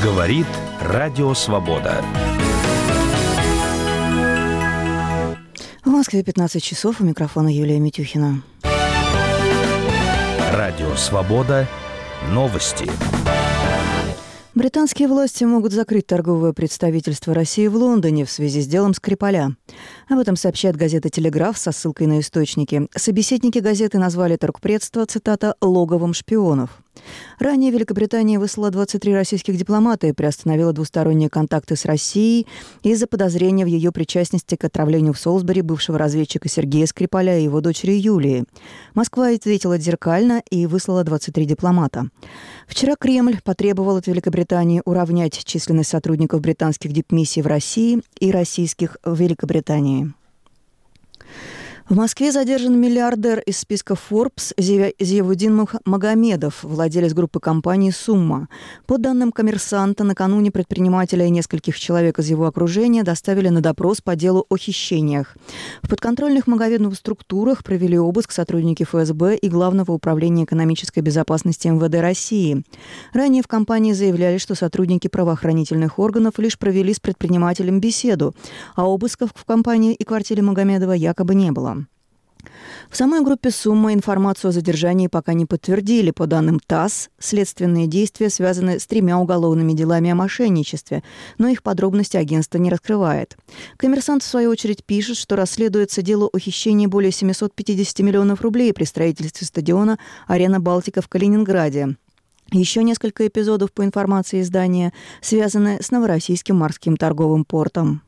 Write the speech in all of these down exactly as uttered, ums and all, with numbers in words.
Говорит Радио Свобода. В Москве пятнадцать часов. У микрофона Юлия Митюхина. Радио Свобода. Новости. Британские власти могут закрыть торговое представительство России в Лондоне в связи с делом Скрипаля. Об этом сообщает газета «Телеграф» со ссылкой на источники. Собеседники газеты назвали торгпредство, цитата, «логовом шпионов». Ранее Великобритания выслала двадцать три российских дипломата и приостановила двусторонние контакты с Россией из-за подозрения в ее причастности к отравлению в Солсбери бывшего разведчика Сергея Скрипаля и его дочери Юлии. Москва ответила зеркально и выслала двадцать три дипломата. Вчера Кремль потребовал от Великобритании уравнять численность сотрудников британских дипмиссий в России и российских в Великобритании. В Москве задержан миллиардер из списка Forbes Зиявудин Магомедов, владелец группы компаний «Сумма». По данным «Коммерсанта», накануне предпринимателя и нескольких человек из его окружения доставили на допрос по делу о хищениях. В подконтрольных Магомедову структурах провели обыск сотрудники эф эс бэ и Главного управления экономической безопасности эм вэ дэ России. Ранее в компании заявляли, что сотрудники правоохранительных органов лишь провели с предпринимателем беседу, а обысков в компании и квартире Магомедова якобы не было. В самой группе «Сумма» информацию о задержании пока не подтвердили. По данным ТАСС, следственные действия связаны с тремя уголовными делами о мошенничестве, но их подробности агентство не раскрывает. «Коммерсант» в свою очередь пишет, что расследуется дело о хищении более семьсот пятьдесят миллионов рублей при строительстве стадиона «Арена Балтика» в Калининграде. Еще несколько эпизодов, по информации издания, связаны с Новороссийским морским торговым портом.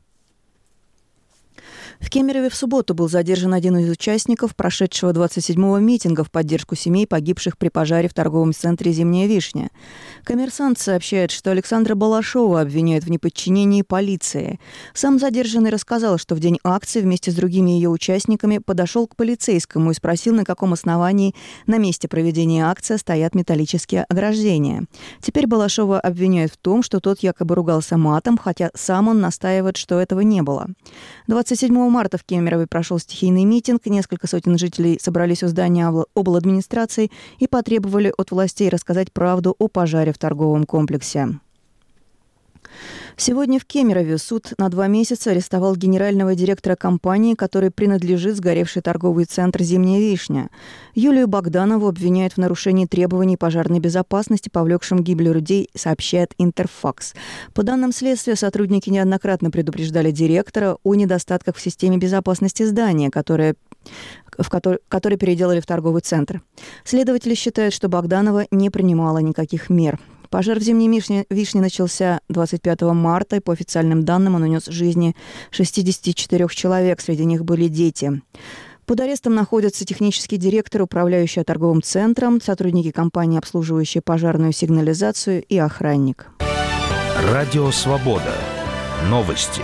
В Кемерове в субботу был задержан один из участников прошедшего двадцать седьмого митинга в поддержку семей, погибших при пожаре в торговом центре «Зимняя вишня». «Коммерсант» сообщает, что Александра Балашова обвиняют в неподчинении полиции. Сам задержанный рассказал, что в день акции вместе с другими ее участниками подошел к полицейскому и спросил, на каком основании на месте проведения акции стоят металлические ограждения. Теперь Балашова обвиняют в том, что тот якобы ругался матом, хотя сам он настаивает, что этого не было. двадцать седьмого марта в Кемерове прошел стихийный митинг. Несколько сотен жителей собрались у здания обладминистрации и потребовали от властей рассказать правду о пожаре в торговом комплексе. Сегодня в Кемерове суд на два месяца арестовал генерального директора компании, которой принадлежит сгоревший торговый центр «Зимняя вишня». Юлию Богданову обвиняют в нарушении требований пожарной безопасности, повлекшем гибель людей, сообщает Интерфакс. По данным следствия, сотрудники неоднократно предупреждали директора о недостатках в системе безопасности здания, которое в который, который переделали в торговый центр. Следователи считают, что Богданова не принимала никаких мер. Пожар в «Зимней вишне, вишне» начался двадцать пятого марта, и по официальным данным он унес жизни шестьдесят четыре человек, среди них были дети. Под арестом находятся технический директор, управляющий торговым центром, сотрудники компании, обслуживающие пожарную сигнализацию, и охранник. Радио Свобода. Новости.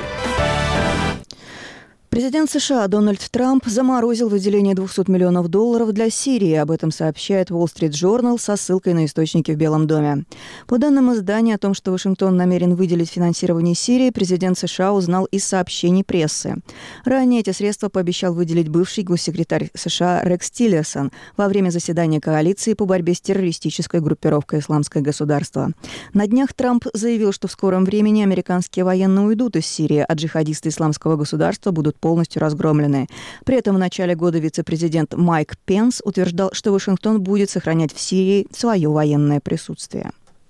Президент США Дональд Трамп заморозил выделение двухсот миллионов долларов для Сирии. Об этом сообщает Wall Street Journal со ссылкой на источники в Белом доме. По данным издания о том, что Вашингтон намерен выделить финансирование Сирии, президент США узнал из сообщений прессы. Ранее эти средства пообещал выделить бывший госсекретарь США Рекс Тиллерсон во время заседания коалиции по борьбе с террористической группировкой «Исламское государство». На днях Трамп заявил, что в скором времени американские военные уйдут из Сирии, а джихадисты «Исламского государства» будут полностью разгромлены. При этом в начале года вице-президент Майк Пенс утверждал, что Вашингтон будет сохранять в Сирии свое военное присутствие.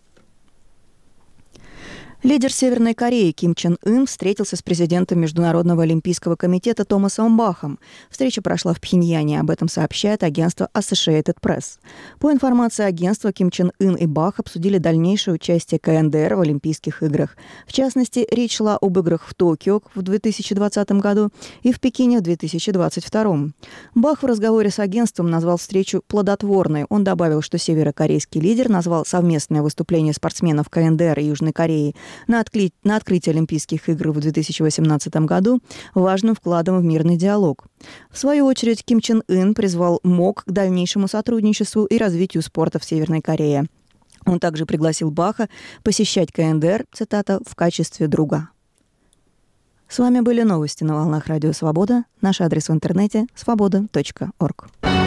Лидер Северной Кореи Ким Чен Ын встретился с президентом Международного олимпийского комитета Томасом Бахом. Встреча прошла в Пхеньяне. Об этом сообщает агентство Associated Press. По информации агентства, Ким Чен Ын и Бах обсудили дальнейшее участие ка эн дэ эр в Олимпийских играх. В частности, речь шла об играх в Токио в две тысячи двадцатом году и в Пекине в две тысячи двадцать втором. Бах в разговоре с агентством назвал встречу плодотворной. Он добавил, что северокорейский лидер назвал совместное выступление спортсменов ка эн дэ эр и Южной Кореи на, откли... на открытие Олимпийских игр в две тысячи восемнадцатом году важным вкладом в мирный диалог. В свою очередь, Ким Чен Ын призвал МОК к дальнейшему сотрудничеству и развитию спорта в Северной Корее. Он также пригласил Баха посещать ка эн дэ эр, цитата, «в качестве друга». С вами были новости на волнах Радио Свобода. Наш адрес в интернете – свобода точка орг.